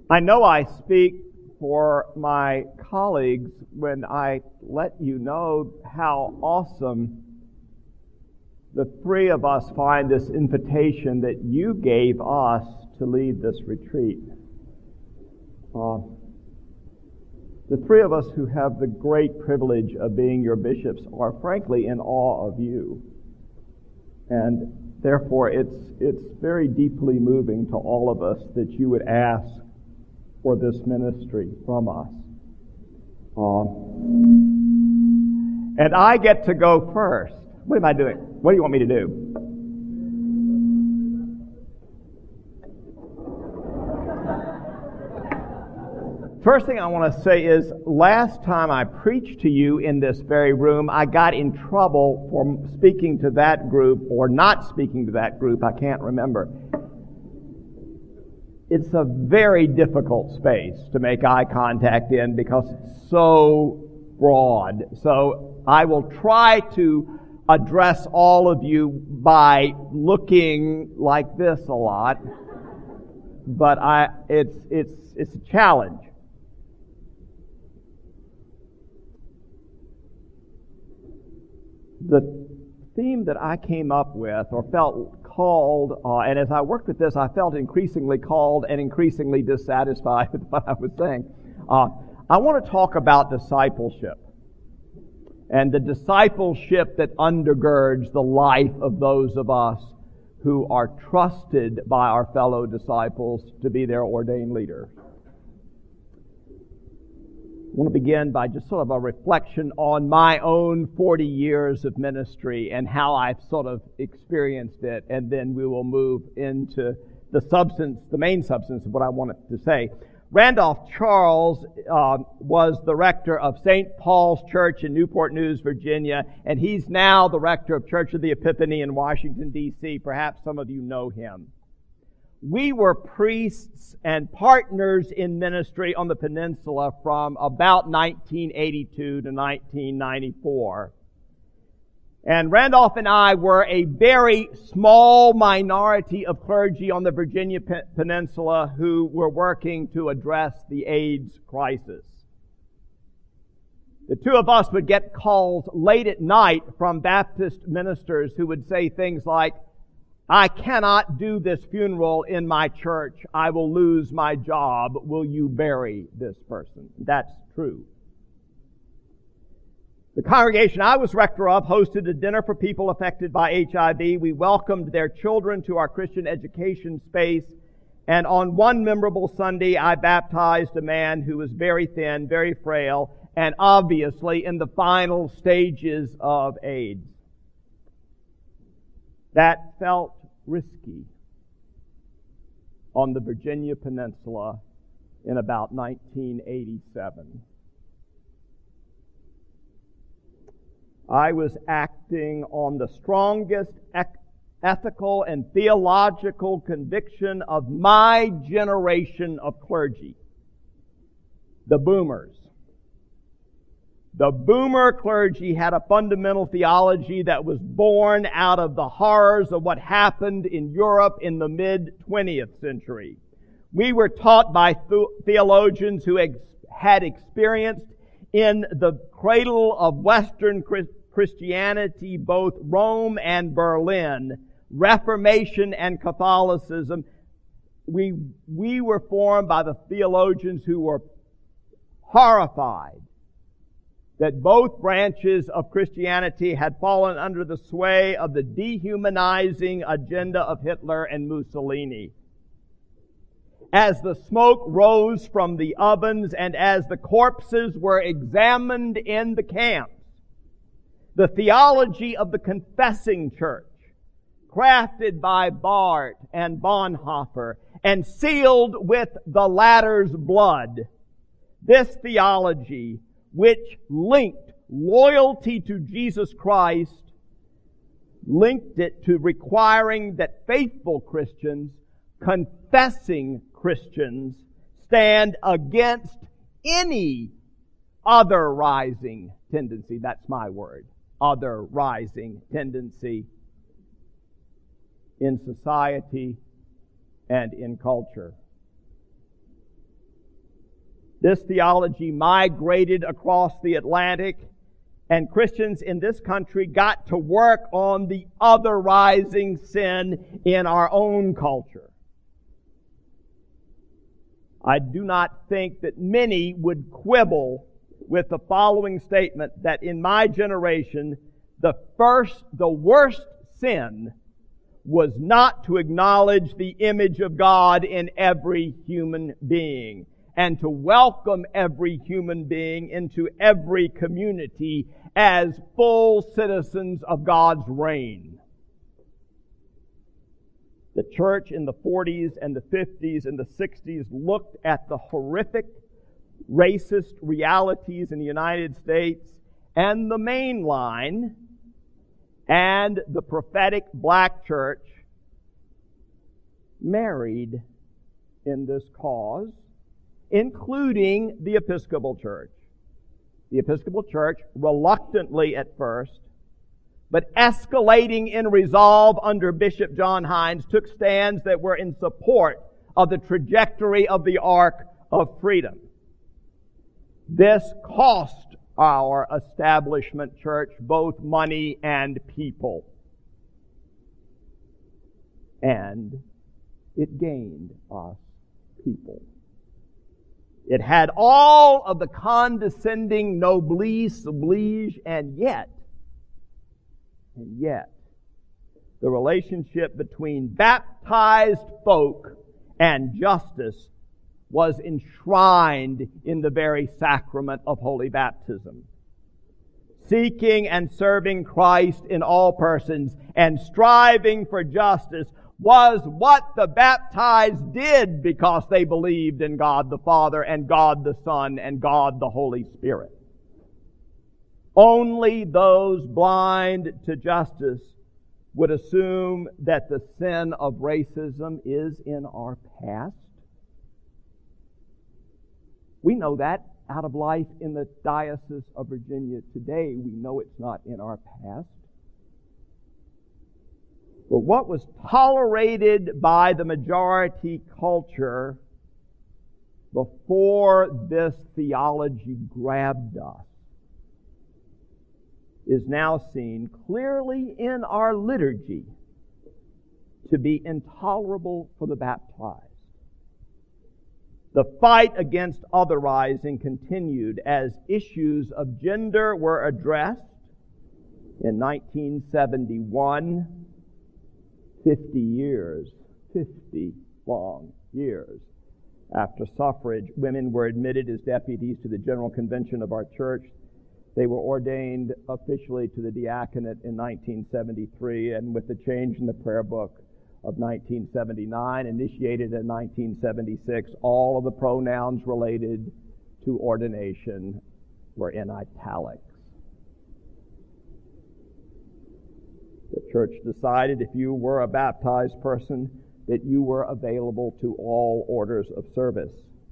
I know I speak for my colleagues when I let you know how awesome the three of us find this invitation that you gave us to lead this retreat. The three of us who have the great privilege of being your bishops are frankly in awe of you. And therefore it's very deeply moving to all of us that you would ask for this ministry from us. And I get to go first. What am I doing? What do you want me to do? First thing I want to say is, last time I preached to you in this very room, I got in trouble for speaking to that group or not speaking to that group. I can't remember. It's a very difficult space to make eye contact in because it's so broad. So I will try to address all of you by looking like this a lot, but it's a challenge. The theme that I came up with or felt called, and as I worked with this, I felt increasingly called and increasingly dissatisfied with what I was saying. I want to talk about discipleship and the discipleship that undergirds the life of those of us who are trusted by our fellow disciples to be their ordained leader. I want to begin by just sort of a reflection on my own 40 years of ministry and how I've sort of experienced it, and then we will move into the main substance of what I wanted to say. Randolph Charles was the rector of St. Paul's Church in Newport News, Virginia, and he's now the rector of Church of the Epiphany in Washington, D.C. Perhaps some of you know him. We were priests and partners in ministry on the peninsula from about 1982 to 1994. And Randolph and I were a very small minority of clergy on the Virginia Peninsula who were working to address the AIDS crisis. The two of us would get calls late at night from Baptist ministers who would say things like, "I cannot do this funeral in my church. I will lose my job. Will you bury this person?" That's true. The congregation I was rector of hosted a dinner for people affected by HIV. We welcomed their children to our Christian education space. And on one memorable Sunday, I baptized a man who was very thin, very frail, and obviously in the final stages of AIDS. That felt risky on the Virginia Peninsula in about 1987. I was acting on the strongest ethical and theological conviction of my generation of clergy, the boomers. The boomer clergy had a fundamental theology that was born out of the horrors of what happened in Europe in the mid-20th century. We were taught by theologians who had experienced in the cradle of Western Christianity both Rome and Berlin, Reformation and Catholicism. We were formed by the theologians who were horrified that both branches of Christianity had fallen under the sway of the dehumanizing agenda of Hitler and Mussolini. As the smoke rose from the ovens and as the corpses were examined in the camps, the theology of the confessing church, crafted by Barth and Bonhoeffer and sealed with the latter's blood, this theology which linked loyalty to Jesus Christ, linked it to requiring that faithful Christians, confessing Christians, stand against any other rising tendency. That's my word. Other rising tendency in society and in culture. This theology migrated across the Atlantic, and Christians in this country got to work on the otherizing sin in our own culture. I do not think that many would quibble with the following statement that in my generation, the worst sin was not to acknowledge the image of God in every human being and to welcome every human being into every community as full citizens of God's reign. The church in the 40s and the 50s and the 60s looked at the horrific racist realities in the United States and the mainline and the prophetic black church married in this cause, including the Episcopal Church. The Episcopal Church, reluctantly at first, but escalating in resolve under Bishop John Hines, took stands that were in support of the trajectory of the arc of freedom. This cost our establishment church both money and people. And it gained us people. It had all of the condescending noblesse oblige, and yet, the relationship between baptized folk and justice was enshrined in the very sacrament of holy baptism. Seeking and serving Christ in all persons and striving for justice was what the baptized did because they believed in God the Father and God the Son and God the Holy Spirit. Only those blind to justice would assume that the sin of racism is in our past. We know that out of life in the Diocese of Virginia today. We know it's not in our past. But what was tolerated by the majority culture before this theology grabbed us is now seen clearly in our liturgy to be intolerable for the baptized. The fight against otherizing continued as issues of gender were addressed in 1971, 50 long years after suffrage. Women were admitted as deputies to the General Convention of our church. They were ordained officially to the diaconate in 1973, and with the change in the prayer book of 1979, initiated in 1976, all of the pronouns related to ordination were in italics. The church decided if you were a baptized person that you were available to all orders of service.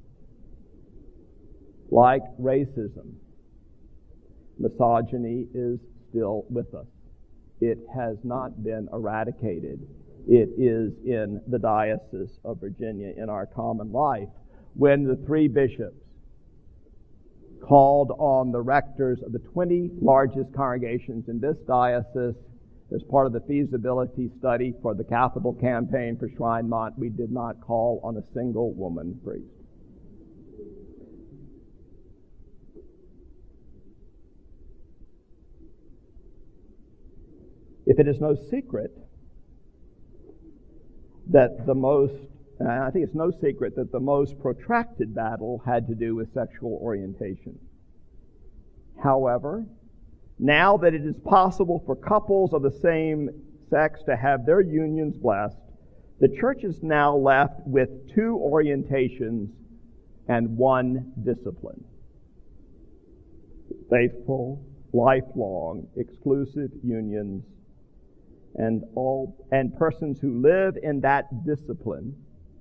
Like racism, misogyny is still with us. It has not been eradicated. It is in the Diocese of Virginia in our common life. When the three bishops called on the rectors of the 20 largest congregations in this diocese as part of the feasibility study for the capital campaign for Shrinemont, we did not call on a single woman priest. If it is no secret that I think it's no secret that the most protracted battle had to do with sexual orientation. However, now that it is possible for couples of the same sex to have their unions blessed, the church is now left with two orientations and one discipline. Faithful, lifelong, exclusive unions and persons who live in that discipline,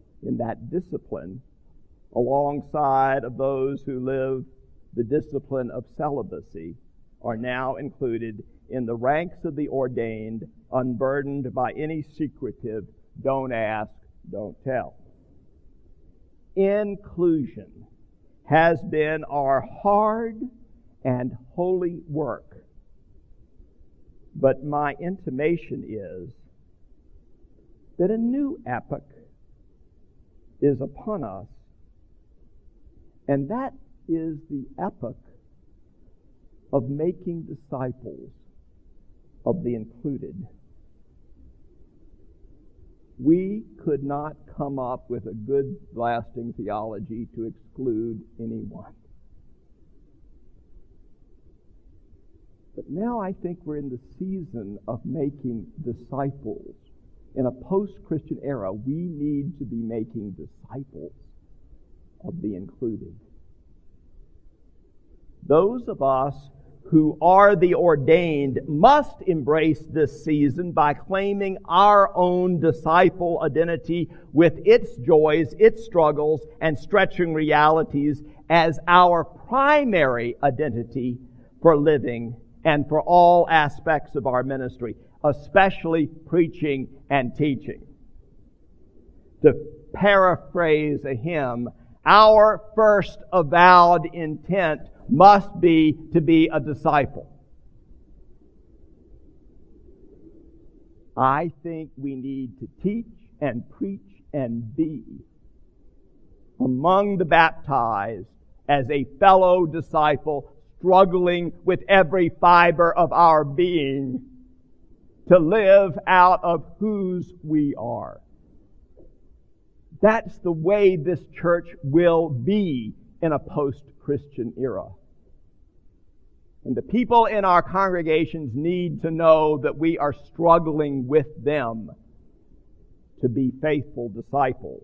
alongside of those who live the discipline of celibacy, are now included in the ranks of the ordained, unburdened by any secretive, don't ask, don't tell. Inclusion has been our hard and holy work. But my intimation is that a new epoch is upon us, and that is the epoch of making disciples of the included. We could not come up with a good, lasting theology to exclude anyone. But now I think we're in the season of making disciples. In a post-Christian era, we need to be making disciples of the included. Those of us who are the ordained must embrace this season by claiming our own disciple identity with its joys, its struggles, and stretching realities as our primary identity for living and for all aspects of our ministry, especially preaching and teaching. To paraphrase a hymn, our first avowed intent must be to be a disciple. I think we need to teach and preach and be among the baptized as a fellow disciple, struggling with every fiber of our being to live out of whose we are. That's the way this church will be in a post-Christian era. And the people in our congregations need to know that we are struggling with them to be faithful disciples.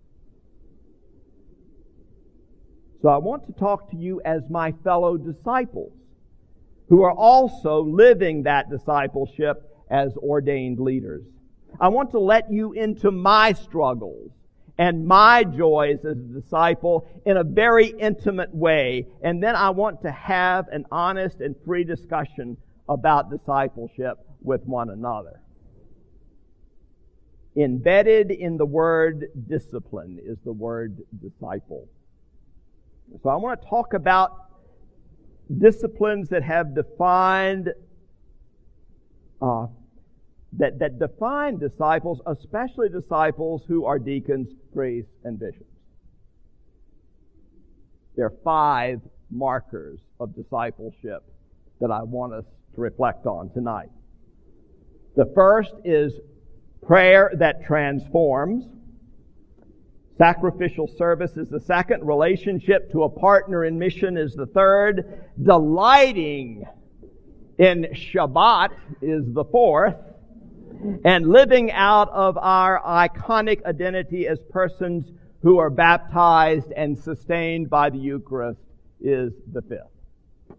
So I want to talk to you as my fellow disciples who are also living that discipleship as ordained leaders. I want to let you into my struggles and my joys as a disciple in a very intimate way. And then I want to have an honest and free discussion about discipleship with one another. Embedded in the word discipline is the word disciple. So I want to talk about disciplines that have defined that define disciples, especially disciples who are deacons, priests, and bishops. There are 5 markers of discipleship that I want us to reflect on tonight. The first is prayer that transforms. Sacrificial service is the second. Relationship to a partner in mission is the third. Delighting in Shabbat is the fourth. And living out of our iconic identity as persons who are baptized and sustained by the Eucharist is the fifth.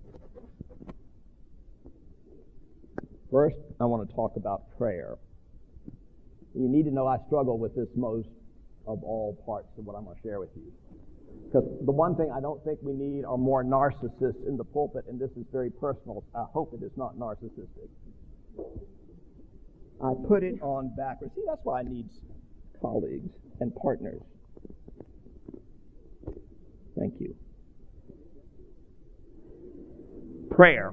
First, I want to talk about prayer. You need to know I struggle with this most of all parts of what I'm going to share with you. Because the one thing I don't think we need are more narcissists in the pulpit, and this is very personal. I hope it is not narcissistic. I put it on backwards. See, that's why I need colleagues and partners. Thank you. Prayer.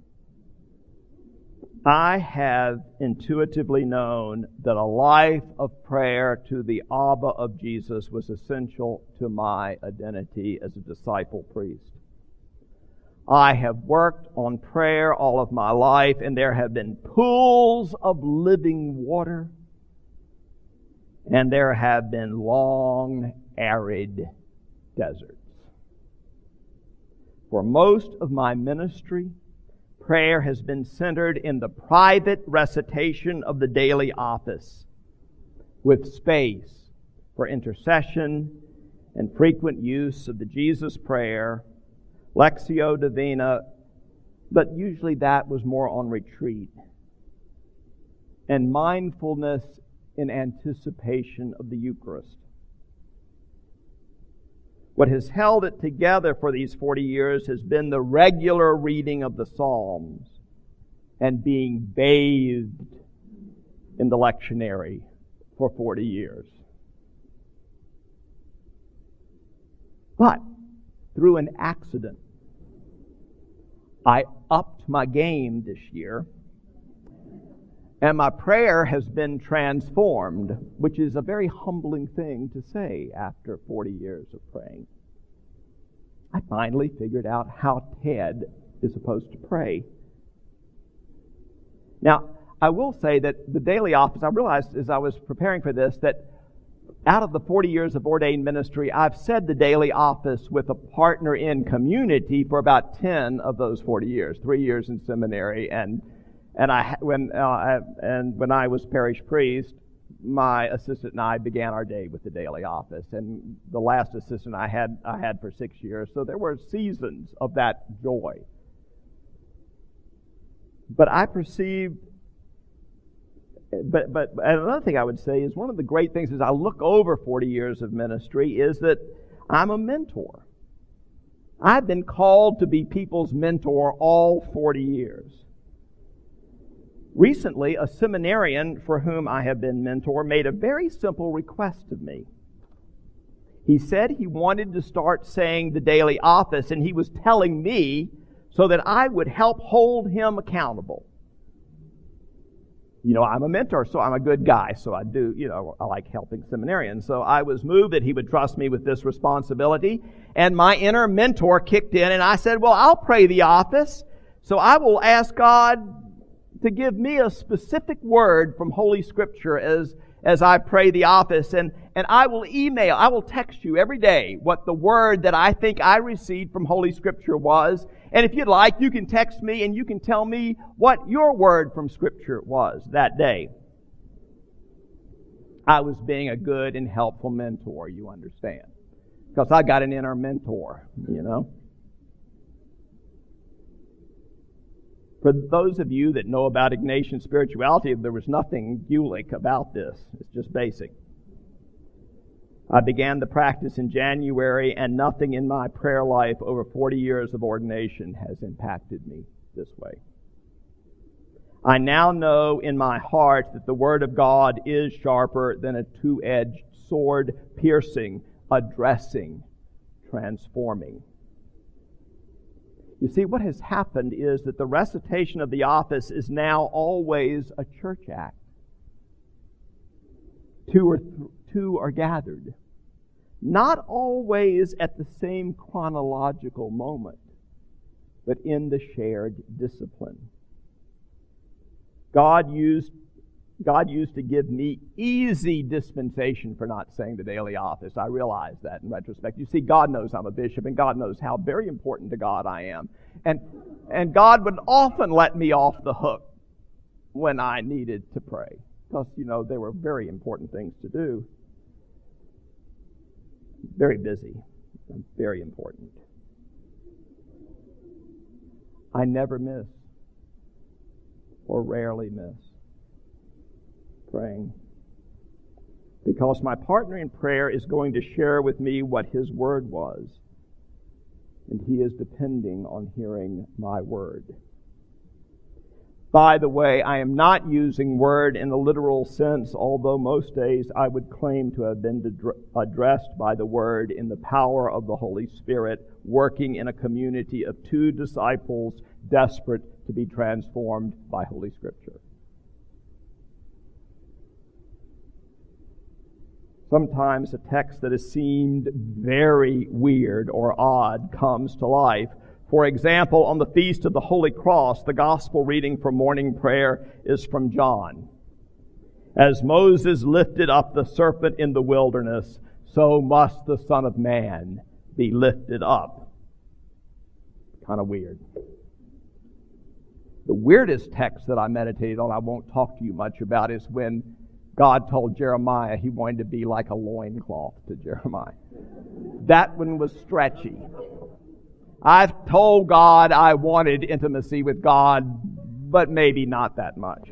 I have intuitively known that a life of prayer to the Abba of Jesus was essential to my identity as a disciple priest. I have worked on prayer all of my life, and there have been pools of living water, and there have been long, arid deserts. For most of my ministry, prayer has been centered in the private recitation of the daily office, with space for intercession and frequent use of the Jesus Prayer, Lectio Divina, but usually that was more on retreat, and mindfulness in anticipation of the Eucharist. What has held it together for these 40 years has been the regular reading of the Psalms and being bathed in the lectionary for 40 years. But through an accident. I upped my game this year, and my prayer has been transformed, which is a very humbling thing to say after 40 years of praying. I finally figured out how Ted is supposed to pray. Now, I will say that the daily office, I realized as I was preparing for this that out of the 40 years of ordained ministry, I've said the daily office with a partner in community for about 10 of those 40 years, 3 years in seminary, and when I was parish priest, my assistant and I began our day with the daily office, and the last assistant I had for 6 years, so there were seasons of that joy. But I perceived, but another thing I would say is one of the great things as I look over 40 years of ministry is that I'm a mentor. I've been called to be people's mentor all 40 years. Recently, a seminarian for whom I have been mentor made a very simple request of me. He said he wanted to start saying the daily office, and he was telling me so that I would help hold him accountable. You know, I'm a mentor, so I'm a good guy, so I like helping seminarians. So I was moved that he would trust me with this responsibility, and my inner mentor kicked in, and I said, well, I'll pray the office, so I will ask God to give me a specific word from Holy Scripture as I pray the office, and I will text you every day what the word that I think I received from Holy Scripture was. And if you'd like, you can text me and you can tell me what your word from Scripture was that day. I was being a good and helpful mentor, you understand. Because I got an inner mentor, you know. For those of you that know about Ignatian spirituality, there was nothing Gulick about this. It's just basic. I began the practice in January, and nothing in my prayer life over 40 years of ordination has impacted me this way. I now know in my heart that the Word of God is sharper than a two-edged sword, piercing, addressing, transforming. You see, what has happened is that the recitation of the office is now always a church act. Two are gathered. Not always at the same chronological moment, but in the shared discipline. God used to give me easy dispensation for not saying the daily office. I realize that in retrospect. You see, God knows I'm a bishop, and God knows how very important to God I am. And God would often let me off the hook when I needed to pray. Because, there were very important things to do. Very busy. And very important. I never miss, or rarely miss, praying, because my partner in prayer is going to share with me what his word was, and he is depending on hearing my word. By the way, I am not using word in the literal sense, although most days I would claim to have been addressed by the word in the power of the Holy Spirit, working in a community of two disciples desperate to be transformed by Holy Scripture. Sometimes a text that has seemed very weird or odd comes to life. For example, on the Feast of the Holy Cross, the Gospel reading for morning prayer is from John. As Moses lifted up the serpent in the wilderness, so must the Son of Man be lifted up. Kind of weird. The weirdest text that I meditated on, I won't talk to you much about, is when God told Jeremiah he wanted to be like a loincloth to Jeremiah. That one was stretchy. I've told God I wanted intimacy with God, but maybe not that much.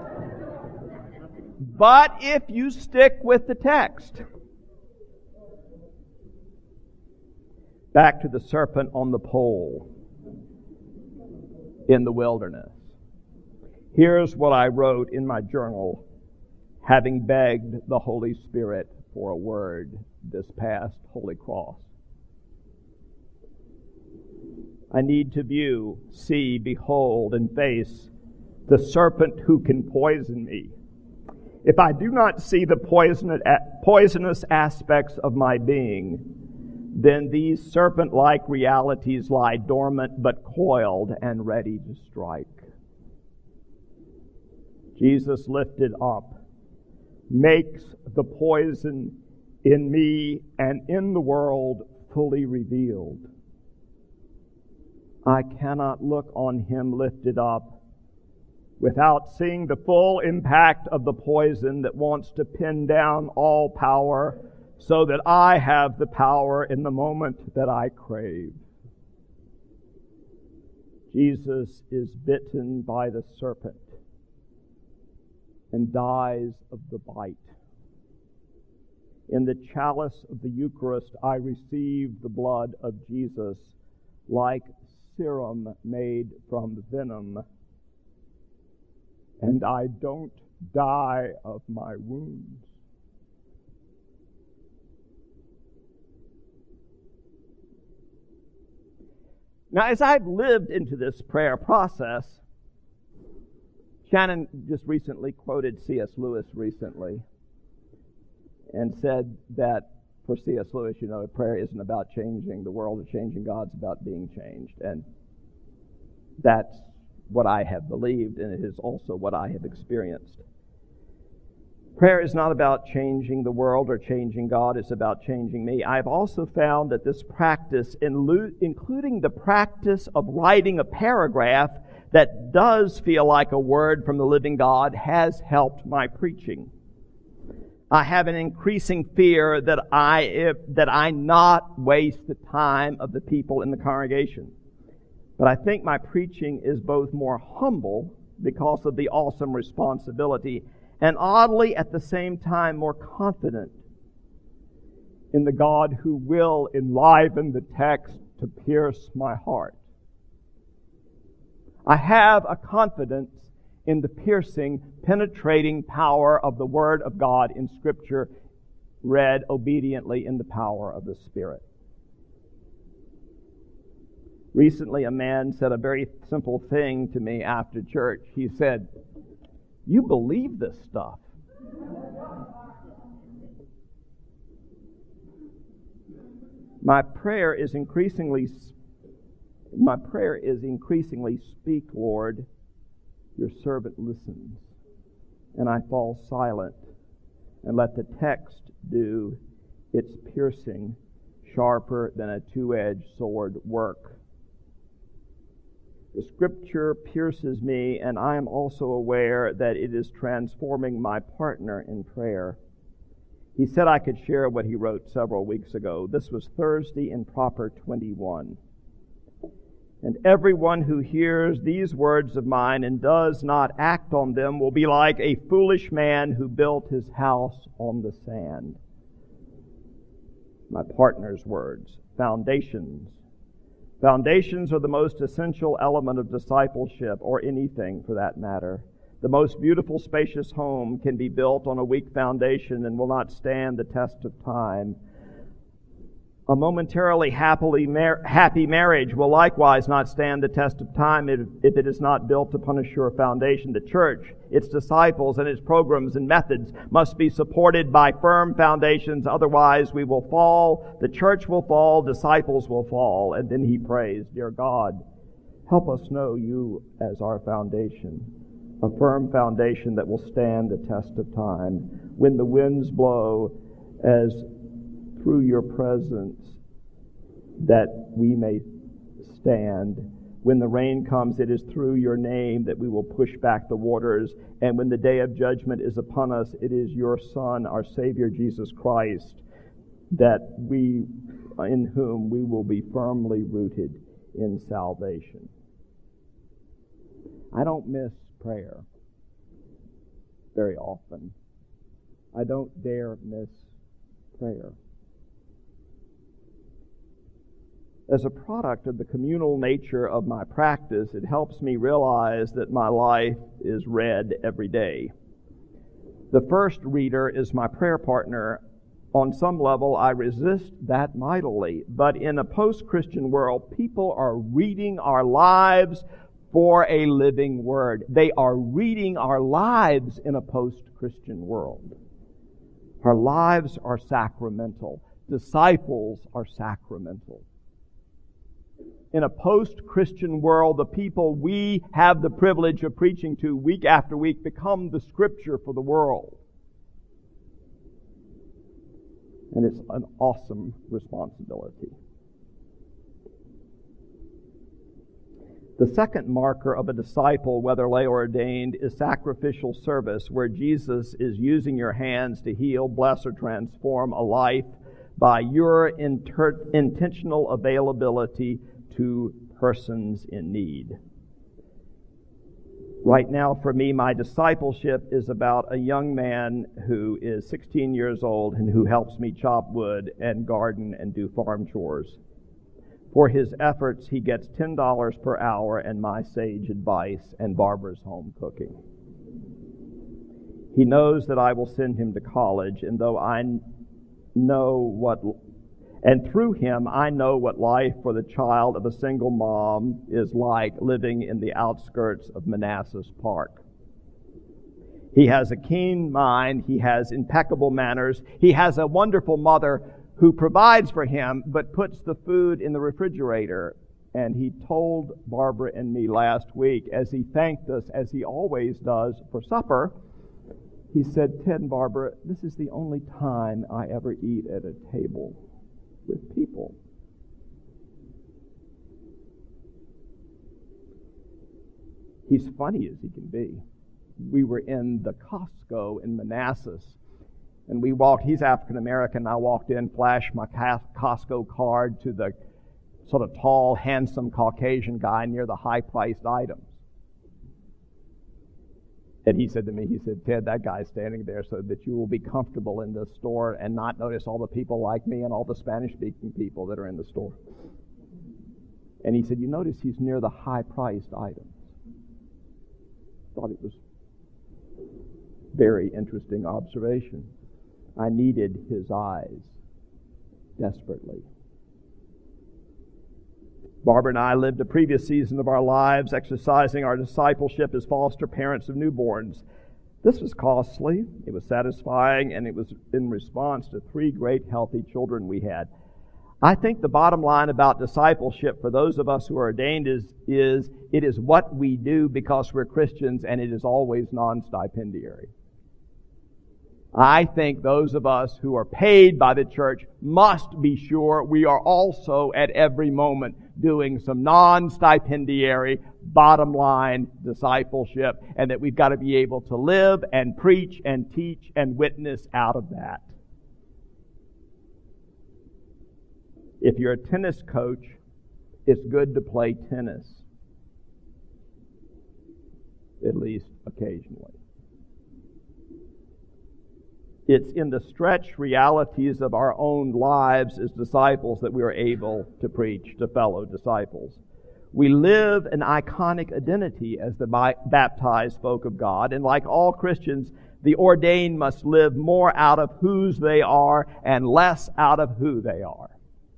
But if you stick with the text, back to the serpent on the pole in the wilderness. Here's what I wrote in my journal, having begged the Holy Spirit for a word this past Holy Cross. I need to view, see, behold, and face the serpent who can poison me. If I do not see the poisonous aspects of my being, then these serpent-like realities lie dormant but coiled and ready to strike. Jesus lifted up makes the poison in me and in the world fully revealed. I cannot look on him lifted up without seeing the full impact of the poison that wants to pin down all power so that I have the power in the moment that I crave. Jesus is bitten by the serpent and dies of the bite. In the chalice of the Eucharist, I receive the blood of Jesus like serum made from venom, and I don't die of my wounds. Now, as I've lived into this prayer process, Shannon just recently quoted C.S. Lewis recently and said that for C.S. Lewis, prayer isn't about changing the world or changing God, it's about being changed. And that's what I have believed, and it is also what I have experienced. Prayer is not about changing the world or changing God, it's about changing me. I've also found that this practice, including the practice of writing a paragraph that does feel like a word from the living God, has helped my preaching. I have an increasing fear that I not waste the time of the people in the congregation. But I think my preaching is both more humble because of the awesome responsibility and oddly at the same time more confident in the God who will enliven the text to pierce my heart. I have a confidence in the piercing, penetrating power of the Word of God in Scripture, read obediently in the power of the Spirit. Recently, a man said a very simple thing to me after church. He said, "You believe this stuff?" My prayer is increasingly, "Speak, Lord, your servant listens." And I fall silent and let the text do its piercing, sharper than a two-edged sword work. The Scripture pierces me, and I am also aware that it is transforming my partner in prayer. He said I could share what he wrote several weeks ago. This was Thursday in Proper 21. "And everyone who hears these words of mine and does not act on them will be like a foolish man who built his house on the sand." My partner's words, foundations. Foundations are the most essential element of discipleship, or anything for that matter. The most beautiful, spacious home can be built on a weak foundation and will not stand the test of time. A momentarily happy marriage will likewise not stand the test of time if it is not built upon a sure foundation. The church, its disciples, and its programs and methods must be supported by firm foundations. Otherwise, we will fall, the church will fall, disciples will fall. And then he prays, "Dear God, help us know you as our foundation, a firm foundation that will stand the test of time. When the winds blow, as through your presence, that we may stand. When the rain comes, it is through your name that we will push back the waters. And when the day of judgment is upon us, it is your Son, our Savior, Jesus Christ, in whom we will be firmly rooted in salvation." I don't miss prayer very often. I don't dare miss prayer. As a product of the communal nature of my practice, it helps me realize that my life is read every day. The first reader is my prayer partner, On some level, I resist that mightily. But in a post-Christian world, people are reading our lives for a living word. They are reading our lives in a post-Christian world. Our lives are sacramental. Disciples are sacramental. In a post-Christian world, the people we have the privilege of preaching to week after week become the Scripture for the world. And it's an awesome responsibility. The second marker of a disciple, whether lay or ordained, is sacrificial service, where Jesus is using your hands to heal, bless, or transform a life by your intentional availability to persons in need. Right now, for me, my discipleship is about a young man who is 16 years old and who helps me chop wood and garden and do farm chores. For his efforts, he gets $10 per hour and my sage advice and Barbara's home cooking. He knows that I will send him to college, and through him, I know what life for the child of a single mom is like living in the outskirts of Manassas Park. He has a keen mind. He has impeccable manners. He has a wonderful mother who provides for him but puts the food in the refrigerator. And he told Barbara and me last week, as he thanked us, as he always does, for supper, he said, "Ted and Barbara, this is the only time I ever eat at a table with people." He's funny as he can be. We were in the Costco in Manassas, and we walked, he's African American, I walked in, flashed my Costco card to the sort of tall, handsome Caucasian guy near the high-priced items. And he said to me, he said, "Ted, that guy's standing there so that you will be comfortable in this store and not notice all the people like me and all the Spanish-speaking people that are in the store." And he said, "You notice he's near the high-priced items." Thought it was very interesting observation. I needed his eyes desperately. Barbara and I lived a previous season of our lives exercising our discipleship as foster parents of newborns. This was costly, it was satisfying, and it was in response to 3 great healthy children we had. I think the bottom line about discipleship for those of us who are ordained is it is what we do because we're Christians, and it is always non-stipendiary. I think those of us who are paid by the church must be sure we are also at every moment doing some non-stipendiary, bottom line discipleship, and that we've got to be able to live and preach and teach and witness out of that. If you're a tennis coach, it's good to play tennis, at least occasionally. It's in the stretched realities of our own lives as disciples that we are able to preach to fellow disciples. We live an iconic identity as the baptized folk of God, and like all Christians, the ordained must live more out of whose they are and less out of who they are.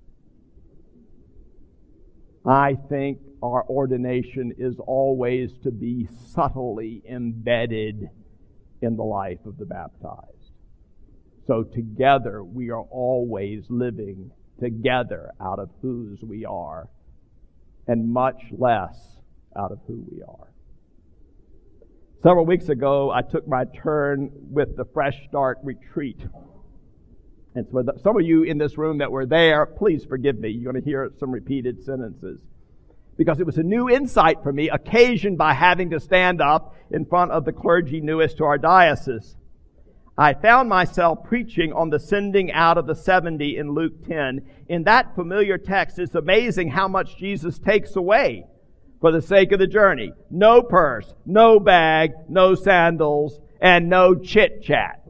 I think our ordination is always to be subtly embedded in the life of the baptized. So together we are always living together out of whose we are, and much less out of who we are. Several weeks ago, I took my turn with the Fresh Start Retreat. And for some of you in this room that were there, please forgive me. You're going to hear some repeated sentences. Because it was a new insight for me, occasioned by having to stand up in front of the clergy newest to our diocese. I found myself preaching on the sending out of the 70 in Luke 10. In that familiar text, it's amazing how much Jesus takes away for the sake of the journey. No purse, no bag, no sandals, and no chit-chat.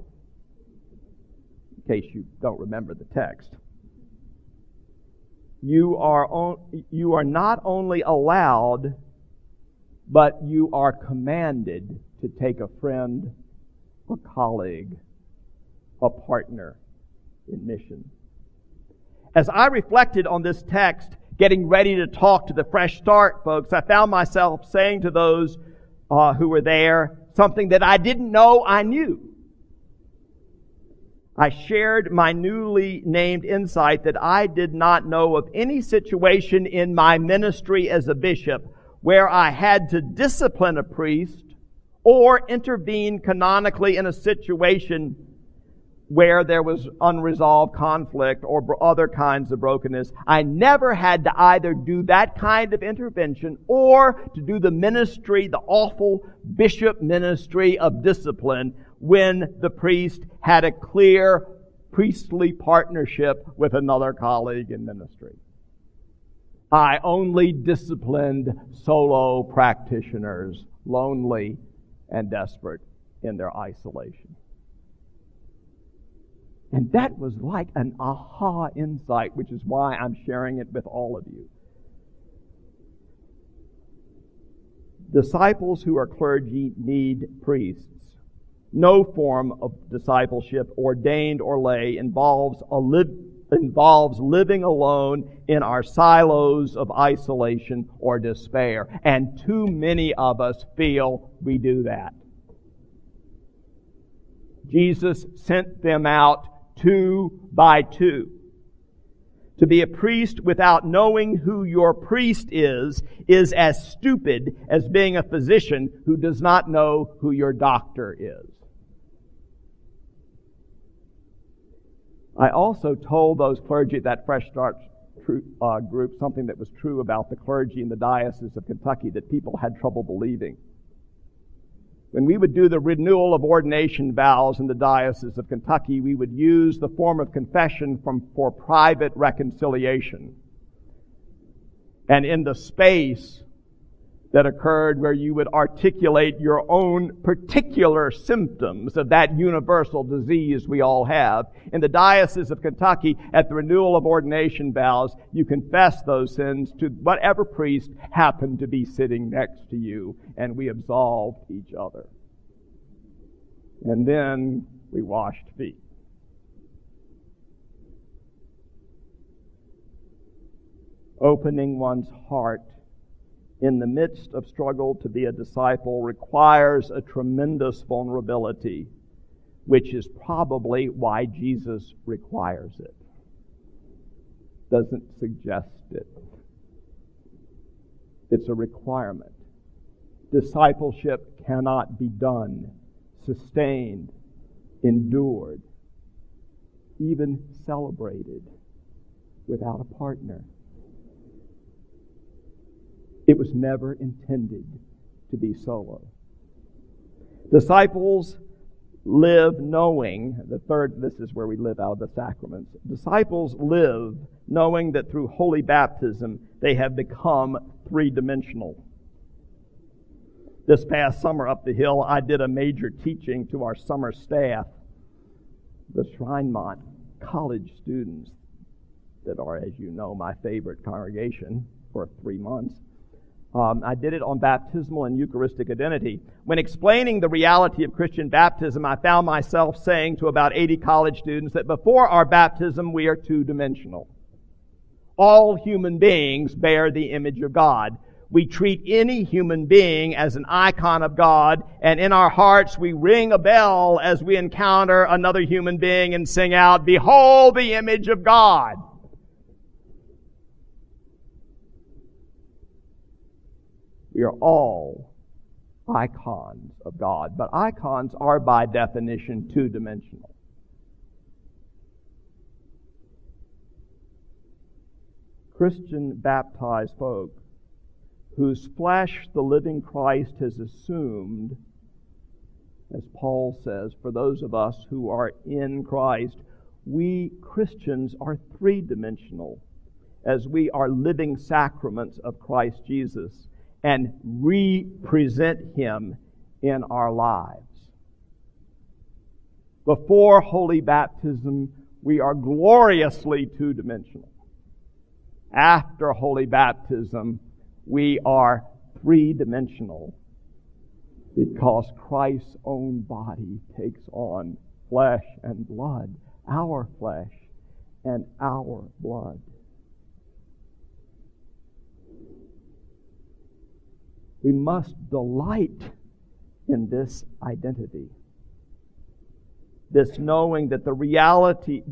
In case you don't remember the text. You are not only allowed, but you are commanded to take a friend, a colleague, a partner in mission. As I reflected on this text, getting ready to talk to the Fresh Start folks, I found myself saying to those who were there something that I didn't know I knew. I shared my newly named insight that I did not know of any situation in my ministry as a bishop where I had to discipline a priest or intervene canonically in a situation where there was unresolved conflict or other kinds of brokenness. I never had to either do that kind of intervention or to do the ministry, the awful bishop ministry of discipline, when the priest had a clear priestly partnership with another colleague in ministry. I only disciplined solo practitioners, lonely and desperate in their isolation. And that was like an aha insight, which is why I'm sharing it with all of you. Disciples who are clergy need priests. No form of discipleship, ordained or lay, involves living alone in our silos of isolation or despair. And too many of us feel we do that. Jesus sent them out 2 by 2. To be a priest without knowing who your priest is as stupid as being a physician who does not know who your doctor is. I also told those clergy at that Fresh Start group something that was true about the clergy in the Diocese of Kentucky that people had trouble believing. When we would do the renewal of ordination vows in the Diocese of Kentucky, we would use the form of confession for private reconciliation. And in the space that occurred where you would articulate your own particular symptoms of that universal disease we all have, in the Diocese of Kentucky, at the renewal of ordination vows, you confess those sins to whatever priest happened to be sitting next to you, and we absolved each other. And then we washed feet. Opening one's heart in the midst of struggle to be a disciple requires a tremendous vulnerability, which is probably why Jesus requires it. Doesn't suggest it. It's a requirement. Discipleship cannot be done, sustained, endured, even celebrated without a partner. It was never intended to be solo. Disciples live knowing, this is where we live out of the sacraments. Disciples live knowing that through holy baptism they have become three-dimensional. This past summer up the hill, I did a major teaching to our summer staff, the Shrinemont college students that are, as you know, my favorite congregation for 3 months. I did it on baptismal and Eucharistic identity. When explaining the reality of Christian baptism, I found myself saying to about 80 college students that before our baptism, we are two-dimensional. All human beings bear the image of God. We treat any human being as an icon of God, and in our hearts we ring a bell as we encounter another human being and sing out, "Behold the image of God." We are all icons of God, but icons are by definition two-dimensional. Christian baptized folk whose flesh the living Christ has assumed, as Paul says, for those of us who are in Christ, we Christians are three-dimensional as we are living sacraments of Christ Jesus and represent Him in our lives. Before holy baptism, we are gloriously two-dimensional. After holy baptism, we are three-dimensional because Christ's own body takes on flesh and blood, our flesh and our blood. We must delight in this identity. This knowing that the reality,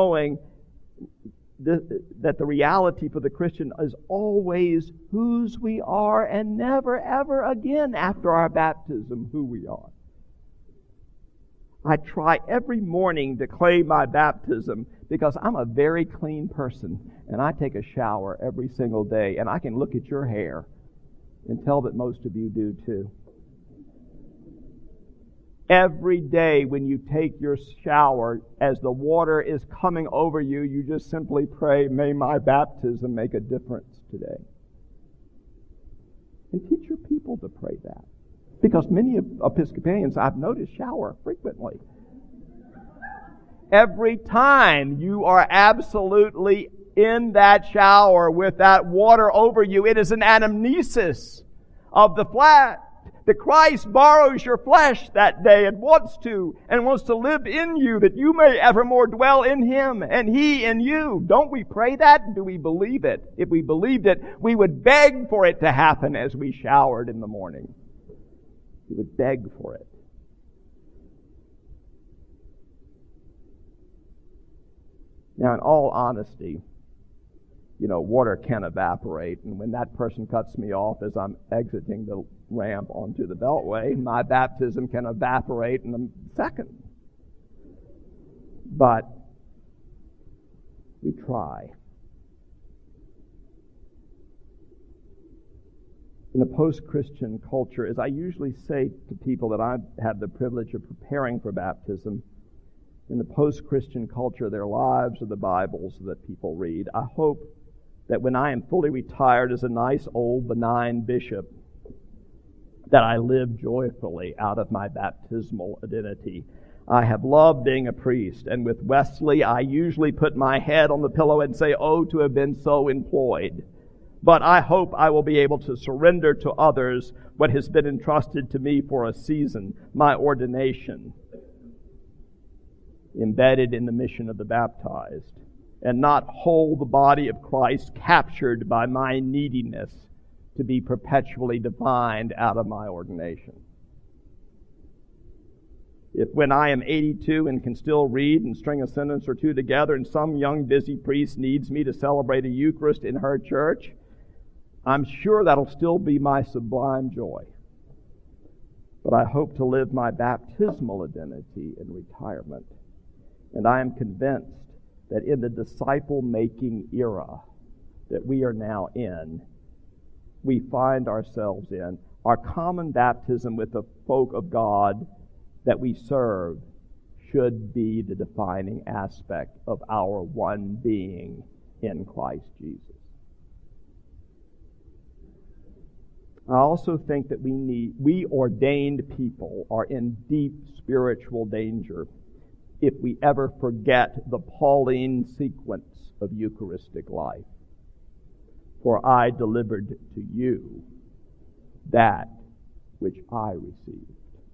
that the reality for the Christian is always whose we are and never ever again after our baptism who we are. I try every morning to claim my baptism because I'm a very clean person and I take a shower every single day, and I can look at your hair and tell that most of you do too. Every day when you take your shower, as the water is coming over you, you just simply pray, may my baptism make a difference today. And teach your people to pray that. Because many Episcopalians, I've noticed, shower frequently. Every time you are absolutely in that shower with that water over you, it is an anamnesis of the flesh. The Christ borrows your flesh that day and wants to live in you, that you may evermore dwell in Him and He in you. Don't we pray that? Do we believe it? If we believed it, we would beg for it to happen as we showered in the morning. We would beg for it. Now, in all honesty, water can evaporate, and when that person cuts me off as I'm exiting the ramp onto the beltway, my baptism can evaporate in a second. But we try. In a post-Christian culture, as I usually say to people that I've had the privilege of preparing for baptism, in the post-Christian culture, their lives are the Bibles that people read. I hope that when I am fully retired as a nice old benign bishop, that I live joyfully out of my baptismal identity. I have loved being a priest, and with Wesley, I usually put my head on the pillow and say, "Oh, to have been so employed." But I hope I will be able to surrender to others what has been entrusted to me for a season, my ordination, embedded in the mission of the baptized, and not hold the body of Christ captured by my neediness to be perpetually defined out of my ordination. If when I am 82 and can still read and string a sentence or two together, and some young busy priest needs me to celebrate a Eucharist in her church, I'm sure that'll still be my sublime joy. But I hope to live my baptismal identity in retirement. And I am convinced that in the disciple-making era that we are now in, we find ourselves in, our common baptism with the folk of God that we serve should be the defining aspect of our one being in Christ Jesus. I also think that we ordained people are in deep spiritual danger if we ever forget the Pauline sequence of Eucharistic life. For I delivered to you that which I received.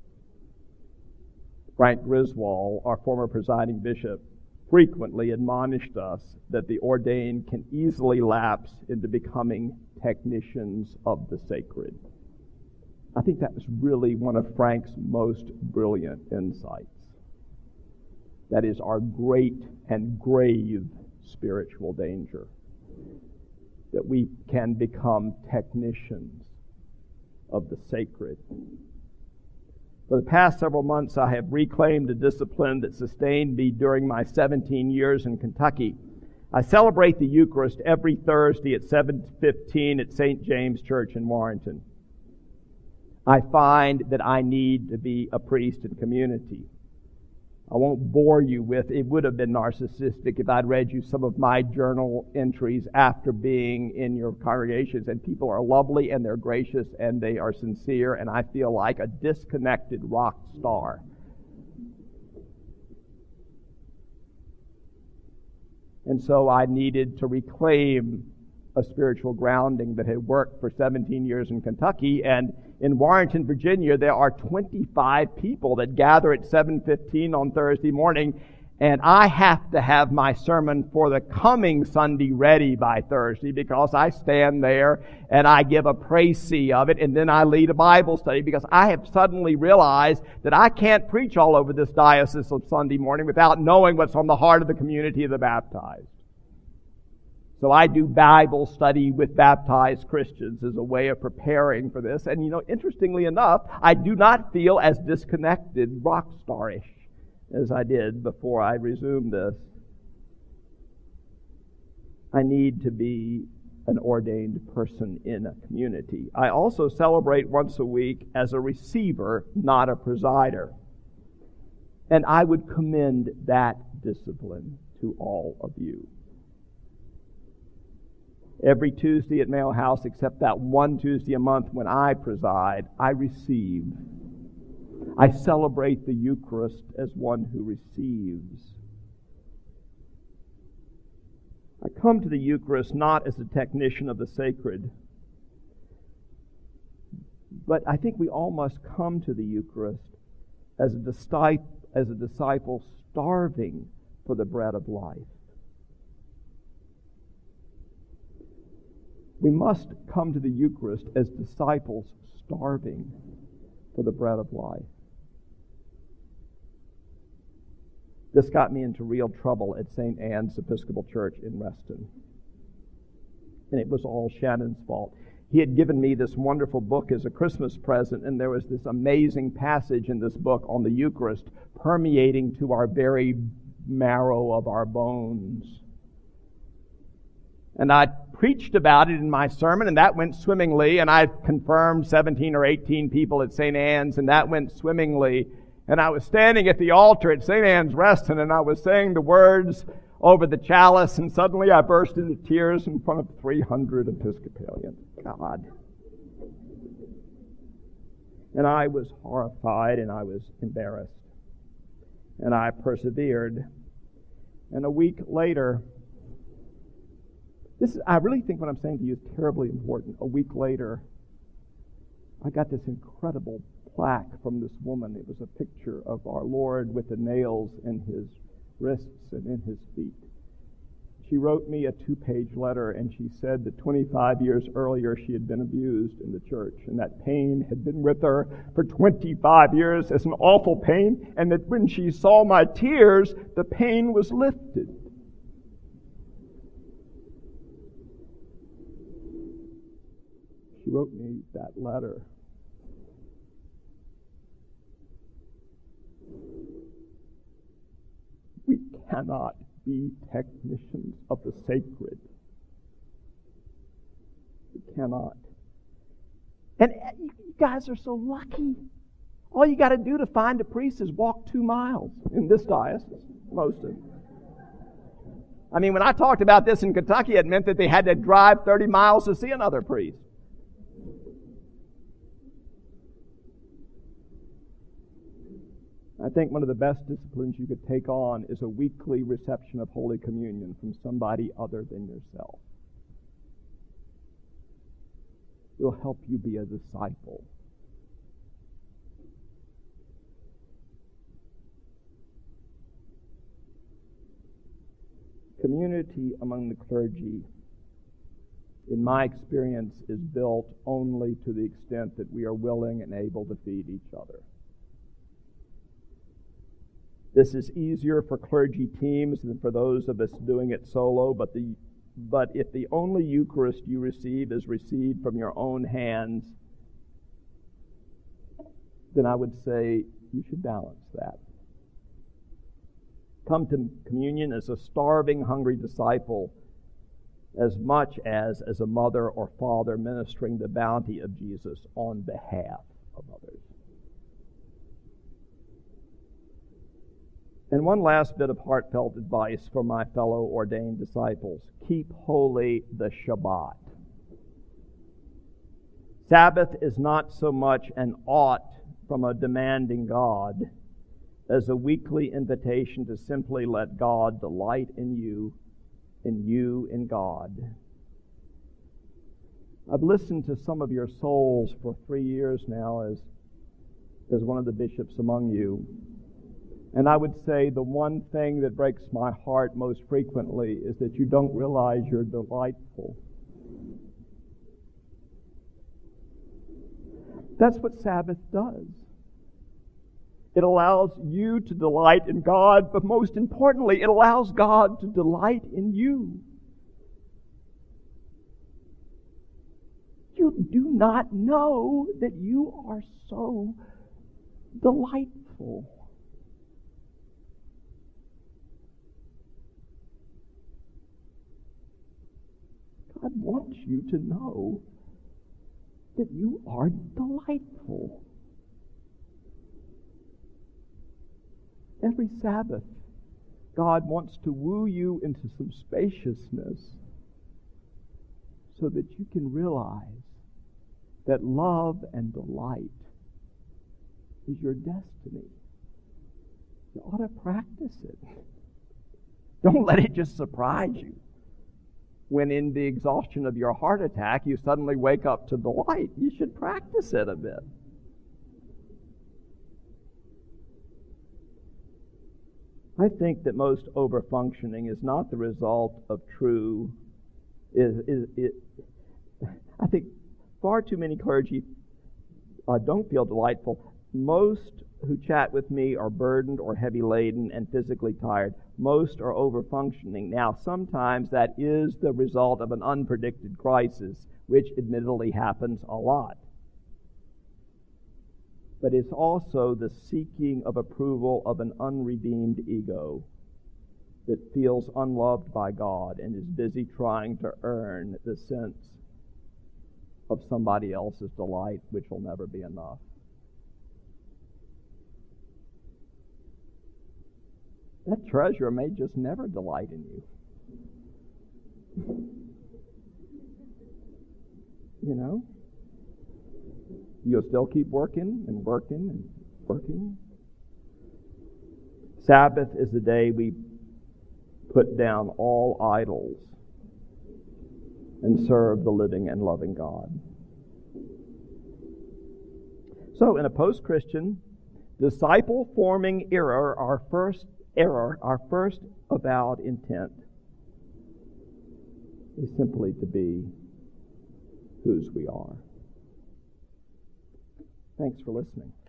Frank Griswold, our former presiding bishop, frequently admonished us that the ordained can easily lapse into becoming technicians of the sacred. I think that was really one of Frank's most brilliant insights. That is our great and grave spiritual danger, that we can become technicians of the sacred. For the past several months, I have reclaimed a discipline that sustained me during my 17 years in Kentucky. I celebrate the Eucharist every Thursday at 7:15 at St. James Church in Warrenton. I find that I need to be a priest in community. I won't bore you with, it would have been narcissistic if I'd read you some of my journal entries after being in your congregations. And people are lovely and they're gracious and they are sincere, and I feel like a disconnected rock star. And so I needed to reclaim a spiritual grounding that had worked for 17 years in Kentucky. And in Warrenton, Virginia, there are 25 people that gather at 7:15 on Thursday morning. And I have to have my sermon for the coming Sunday ready by Thursday, because I stand there and I give a précis of it, and then I lead a Bible study, because I have suddenly realized that I can't preach all over this diocese on Sunday morning without knowing what's on the heart of the community of the baptized. So I do Bible study with baptized Christians as a way of preparing for this. And interestingly enough, I do not feel as disconnected, rock star-ish, as I did before I resumed this. I need to be an ordained person in a community. I also celebrate once a week as a receiver, not a presider. And I would commend that discipline to all of you. Every Tuesday at Mayo House, except that one Tuesday a month when I preside, I receive. I celebrate the Eucharist as one who receives. I come to the Eucharist not as a technician of the sacred, but I think we all must come to the Eucharist as a disciple starving for the bread of life. We must come to the Eucharist as disciples starving for the bread of life. This got me into real trouble at St. Anne's Episcopal Church in Reston. And it was all Shannon's fault. He had given me this wonderful book as a Christmas present, and there was this amazing passage in this book on the Eucharist permeating to our very marrow of our bones. And I preached about it in my sermon, and that went swimmingly, and I confirmed 17 or 18 people at St. Anne's, and that went swimmingly. And I was standing at the altar at St. Anne's Reston, and I was saying the words over the chalice, and suddenly I burst into tears in front of 300 Episcopalians. God. And I was horrified, and I was embarrassed. And I persevered. And a week later, I really think what I'm saying to you is terribly important. A week later, I got this incredible plaque from this woman. It was a picture of our Lord with the nails in his wrists and in his feet. She wrote me a 2-page letter, and she said that 25 years earlier she had been abused in the church, and that pain had been with her for 25 years as an awful pain, and that when she saw my tears, the pain was lifted. She wrote me that letter. We cannot be technicians of the sacred. We cannot. And you guys are so lucky. All you got to do to find a priest is walk 2 miles in this diocese, most of them. I mean, when I talked about this in Kentucky, it meant that they had to drive 30 miles to see another priest. I think one of the best disciplines you could take on is a weekly reception of Holy Communion from somebody other than yourself. It will help you be a disciple. Community among the clergy, in my experience, is built only to the extent that we are willing and able to feed each other. This is easier for clergy teams than for those of us doing it solo, but if the only Eucharist you receive is received from your own hands, then I would say you should balance that. Come to communion as a starving, hungry disciple, as much as a mother or father ministering the bounty of Jesus on behalf of others. And one last bit of heartfelt advice for my fellow ordained disciples. Keep holy the Shabbat. Sabbath is not so much an ought from a demanding God as a weekly invitation to simply let God delight in you in God. I've listened to some of your souls for 3 years now as one of the bishops among you. And I would say the one thing that breaks my heart most frequently is that you don't realize you're delightful. That's what Sabbath does. It allows you to delight in God, but most importantly, it allows God to delight in you. You do not know that you are so delightful. God wants you to know that you are delightful. Every Sabbath, God wants to woo you into some spaciousness so that you can realize that love and delight is your destiny. You ought to practice it. Don't let it just surprise you when in the exhaustion of your heart attack you suddenly wake up to delight. You should practice it a bit. I think that most overfunctioning is not the result of true. I think far too many clergy don't feel delightful. Most who chat with me are burdened or heavy laden and physically tired. Most are overfunctioning. Now, sometimes that is the result of an unpredicted crisis, which admittedly happens a lot. But it's also the seeking of approval of an unredeemed ego that feels unloved by God and is busy trying to earn the sense of somebody else's delight, which will never be enough. That treasure may just never delight in you. You know? You'll still keep working and working and working. Sabbath is the day we put down all idols and serve the living and loving God. So, in a post-Christian, disciple-forming era, our first avowed intent is simply to be whose we are. Thanks for listening.